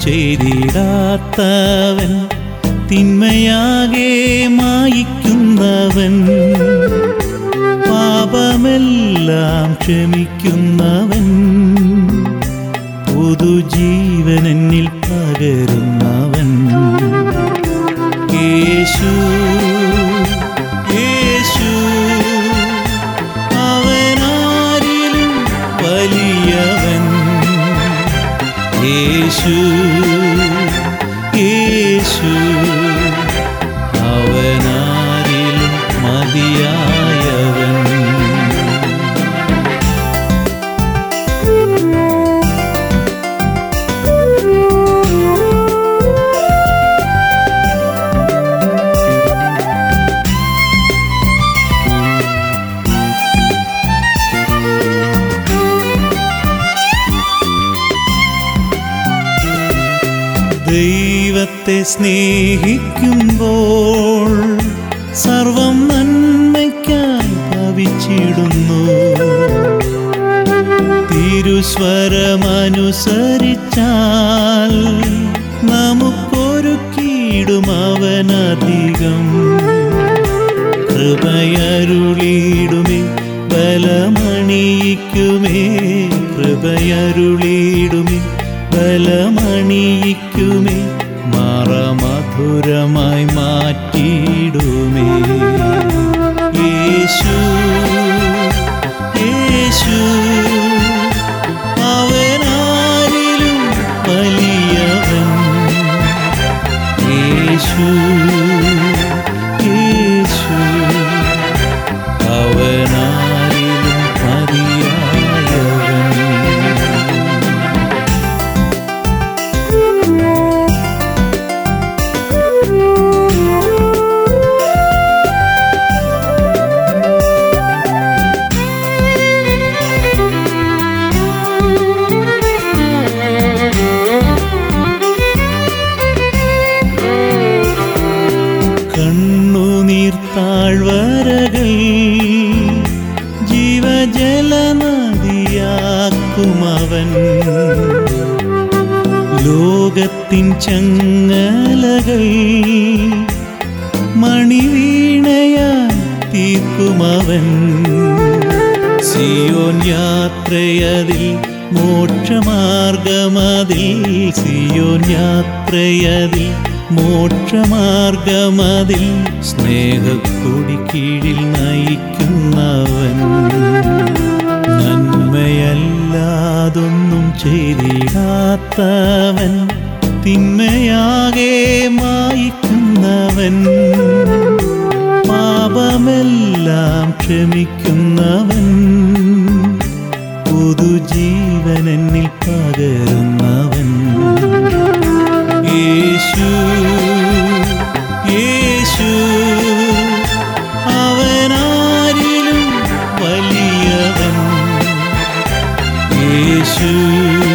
ചെയ്തിടാത്തവൻ, തിന്മയാകെ മായിക്കുന്നവൻ, പാപമെല്ലാം ക്ഷമിക്കുന്നവൻ, പുതുജീവനെന്നിൽ പകരുന്നവൻ. യേശു യേശു അവനാരിലും വലിയവൻ. യേശു യേശു അവനാരിലും മതിയായവൻ. ദൈവത്തെ സ്നേഹിക്കുമ്പോൾ സർവം നന്മയ്ക്കായി ഭവിച്ചിടുന്നു. തിരുസ്വരമനുസരിച്ചാൽ നമുക്കൊരുക്കിയിടും അവനധികം. കൃപയരുളിയിടുമേ ബലമണിയിക്കുമേ, കൃപയരുളിയിടുമേ ബലമണിയിക്കുമേ, മറമധുരമായി മാറ്റിയിടുമേ. യേശു യേശു അവനാരിലും വലിയവൻ. യേശു യേശു അവനാരിലും മതിയായവൻ. താഴ്വരകൾ ജീവജലനദിയാക്കുമവൻ, ലോകത്തിൻ ചങ്ങലകൾ മണിവീണയായി തീർക്കുമവൻ. സിയോൻ യാത്രയതിൽ മോക്ഷമാർഗമതിൽ, സിയോൻ യാത്രയതിൽ മോക്ഷമാർഗമതിൽ, സ്നേഹക്കൊടി കീഴിൽ നയിക്കുന്നവൻ. നന്മയല്ലാതൊന്നും ചെയ്തിടാത്തവൻ, തിന്മയാകെ മായിക്കുന്നവൻ, പാപമെല്ലാം ക്ഷമിക്കുന്നവൻ, പുതുജീവനെന്നിൽ പകരുന്നവൻ. യേശു യേശു അവനാരിലും വലിയവൻ. യേശു